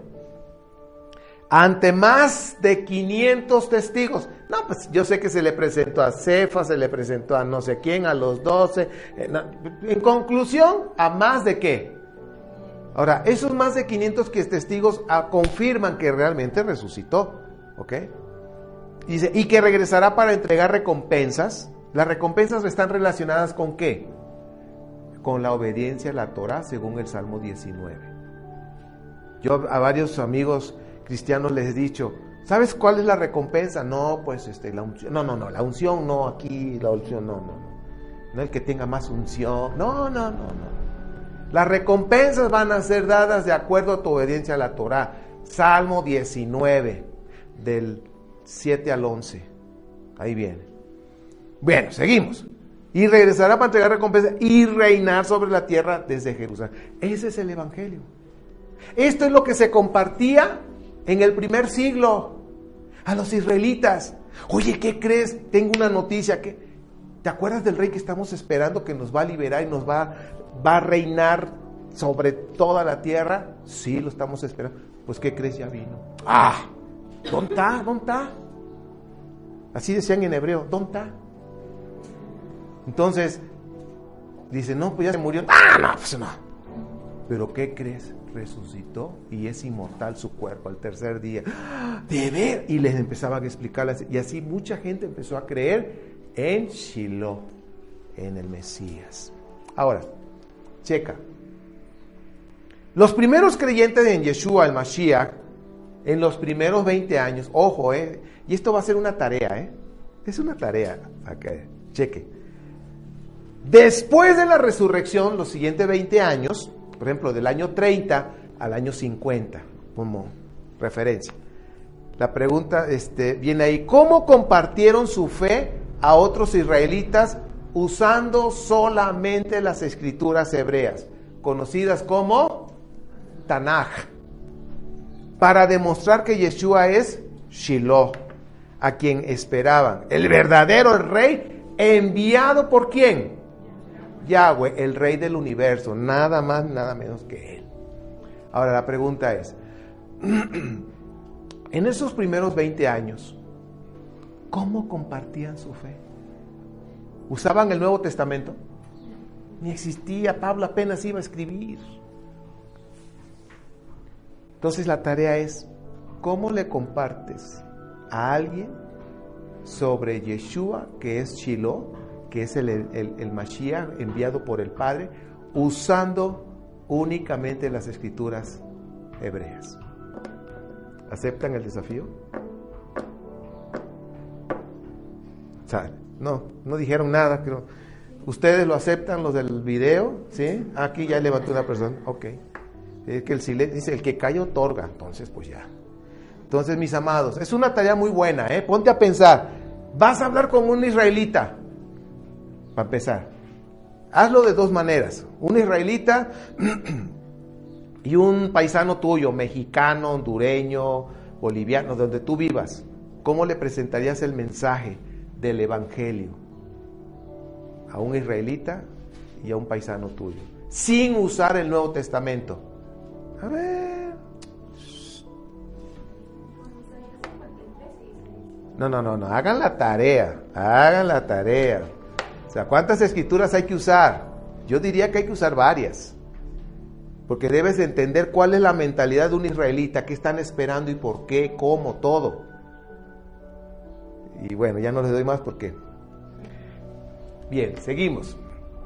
Ante más de quinientos testigos. No, pues yo sé que se le presentó a Cefa, se le presentó a no sé quién, a los doce. En conclusión, ¿a más de qué? Ahora, esos más de quinientos testigos ah, confirman que realmente resucitó. ¿Ok? Dice, y que regresará para entregar recompensas. Las recompensas están relacionadas con ¿qué? Con la obediencia a la Torah, según el Salmo diecinueve. Yo a varios amigos cristianos les he dicho, ¿sabes cuál es la recompensa? No, pues este, la unción. No, no, no, la unción no, aquí la unción no, no, no. No el que tenga más unción. No, no, no, no. Las recompensas van a ser dadas de acuerdo a tu obediencia a la Torah. Salmo diecinueve, del siete al once. Ahí viene. Bueno, seguimos. Y regresará para entregar recompensas y reinar sobre la tierra desde Jerusalén. Ese es el evangelio. Esto es lo que se compartía en el primer siglo a los israelitas. Oye, ¿qué crees? Tengo una noticia. que ¿Te acuerdas del rey que estamos esperando que nos va a liberar y nos va, va a reinar sobre toda la tierra? Sí, lo estamos esperando. Pues, ¿qué crees? Ya vino. Ah, ¿dónde está? ¿Dónde está? Así decían en hebreo, ¿dónde está? Entonces, dice, no, pues ya se murió. Ah, no, pues no. Pero ¿qué crees? Resucitó y es inmortal su cuerpo al tercer día. De ver. Y les empezaban a explicarlas. Y así mucha gente empezó a creer en Shiloh, en el Mesías. Ahora, checa. Los primeros creyentes en Yeshua, el Mashiach, en los primeros veinte años, ojo, eh, y esto va a ser una tarea, eh, es una tarea, acá, cheque. Después de la resurrección, los siguientes veinte años, por ejemplo, del año treinta al año cincuenta, como referencia. La pregunta este, viene ahí, ¿cómo compartieron su fe a otros israelitas usando solamente las escrituras hebreas, conocidas como Tanaj, para demostrar que Yeshua es Shiloh, a quien esperaban? El verdadero rey, enviado por ¿quién? Yahweh, el rey del universo, nada más, nada menos que él. Ahora la pregunta es, en esos primeros veinte años, ¿cómo compartían su fe? ¿Usaban el Nuevo Testamento? ni existía, Pablo apenas iba a escribir. Entonces la tarea es, ¿cómo le compartes a alguien sobre Yeshua, que es Shiloh, que es el, el, el Mashiach enviado por el Padre, usando únicamente las escrituras hebreas? ¿Aceptan el desafío? O sea, no, no dijeron nada, creo. ¿Ustedes lo aceptan, los del video? ¿Sí? Aquí ya levantó una persona. Ok. Es que el silencio, dice, el que calla otorga. Entonces, pues ya. Entonces, mis amados, es una tarea muy buena, ¿eh? Ponte a pensar. Vas a hablar con un israelita. Para empezar. Hazlo de dos maneras. Un israelita y un paisano tuyo, mexicano, hondureño, boliviano, donde tú vivas. ¿Cómo le presentarías el mensaje del evangelio a un israelita y a un paisano tuyo, sin usar el Nuevo Testamento? A ver. No, no, no, no, hagan la tarea, hagan la tarea. O sea, ¿cuántas escrituras hay que usar? Yo diría que hay que usar varias, porque debes de entender cuál es la mentalidad de un israelita, qué están esperando y por qué, cómo, todo. Y bueno, ya no les doy más porque... Bien, seguimos.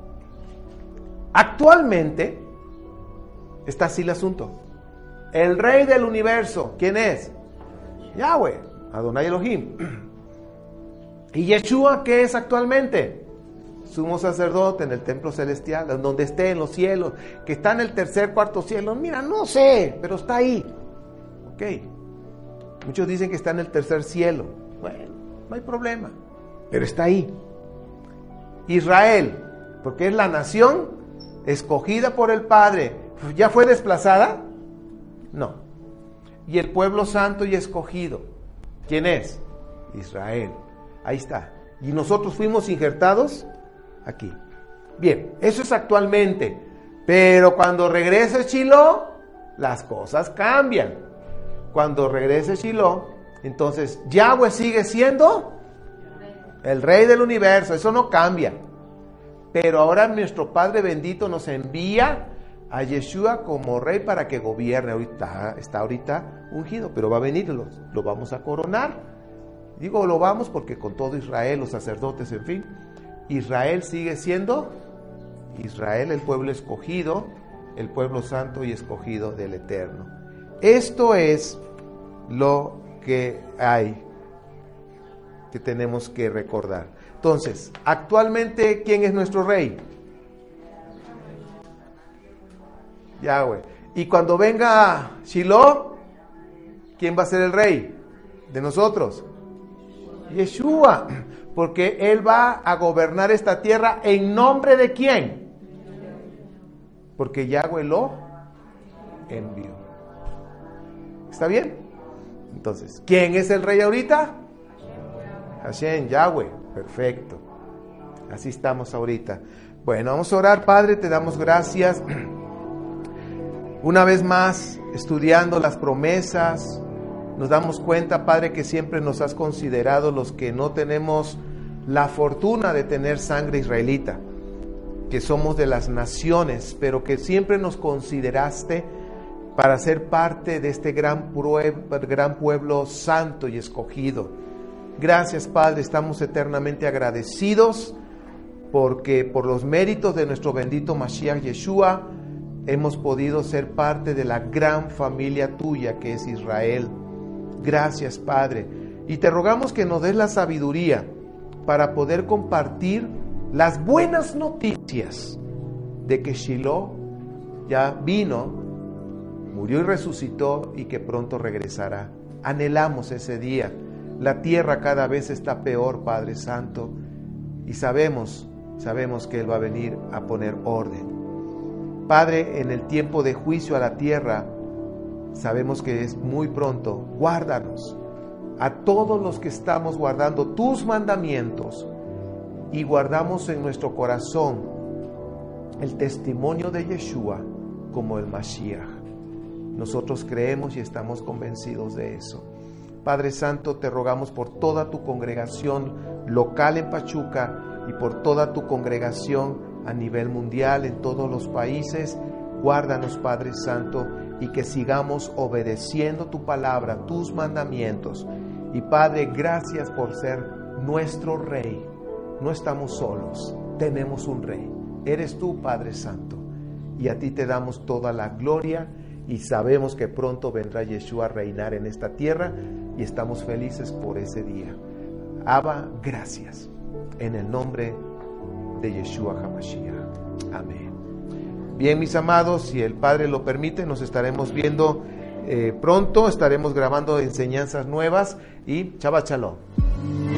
Actualmente está así el asunto. El rey del universo, ¿quién es? Yahweh, Adonai Elohim. ¿Y Yeshua qué es actualmente? Sumo sacerdote en el templo celestial, donde esté en los cielos, que está en el tercer, cuarto cielo. Mira, no sé, pero está ahí. Ok. Muchos dicen que está en el tercer cielo. Bueno, no hay problema, pero está ahí. Israel, porque es la nación escogida por el Padre, ¿ya fue desplazada? No. Y el pueblo santo y escogido, ¿quién es? Israel. Ahí está. Y nosotros fuimos injertados aquí. Bien, eso es actualmente. Pero cuando regrese Shiloh, las cosas cambian. Cuando regrese Shiloh, entonces Yahweh sigue siendo el rey del universo, eso no cambia. Pero ahora nuestro Padre bendito nos envía a Yeshua como rey para que gobierne. Ahorita está ahorita ungido, pero va a venir, lo, lo vamos a coronar. Digo lo vamos porque con todo Israel, los sacerdotes, en fin, Israel sigue siendo Israel, el pueblo escogido, el pueblo santo y escogido del Eterno. Esto es lo que hay, que tenemos que recordar. Entonces, actualmente, ¿quién es nuestro rey? Yahweh. Y cuando venga Shiloh, ¿quién va a ser el rey de nosotros? Yeshua. Porque Él va a gobernar esta tierra ¿en nombre de quién? Porque Yahweh lo envió. ¿Está bien? Entonces, ¿quién es el rey ahorita? Hashem, Yahweh. Perfecto. Así estamos ahorita. Bueno, vamos a orar. Padre, te damos gracias. Una vez más, estudiando las promesas, nos damos cuenta, Padre, que siempre nos has considerado los que no tenemos la fortuna de tener sangre israelita, que somos de las naciones, pero que siempre nos consideraste para ser parte de este gran pueblo, gran pueblo santo y escogido. Gracias, Padre, estamos eternamente agradecidos porque por los méritos de nuestro bendito Mashiach Yeshua hemos podido ser parte de la gran familia tuya que es Israel. Gracias, Padre, y te rogamos que nos des la sabiduría para poder compartir las buenas noticias de que Shiloh ya vino, murió y resucitó y que pronto regresará. Anhelamos ese día. La tierra cada vez está peor, Padre Santo, y sabemos, sabemos que Él va a venir a poner orden. Padre, en el tiempo de juicio a la tierra, sabemos que es muy pronto. Guárdanos a todos los que estamos guardando tus mandamientos y guardamos en nuestro corazón el testimonio de Yeshua como el Mashiach. Nosotros creemos y estamos convencidos de eso. Padre Santo, te rogamos por toda tu congregación local en Pachuca y por toda tu congregación a nivel mundial, en todos los países. Guárdanos, Padre Santo, y que sigamos obedeciendo tu palabra, tus mandamientos. Y Padre, gracias por ser nuestro Rey. No estamos solos, tenemos un Rey. Eres tú, Padre Santo, y a ti te damos toda la gloria, y sabemos que pronto vendrá Yeshua a reinar en esta tierra, y estamos felices por ese día. Abba, gracias, en el nombre de Yeshua HaMashiach. Amén. Bien, mis amados, si el Padre lo permite, nos estaremos viendo eh, pronto, estaremos grabando enseñanzas nuevas, y Shabbat Shalom.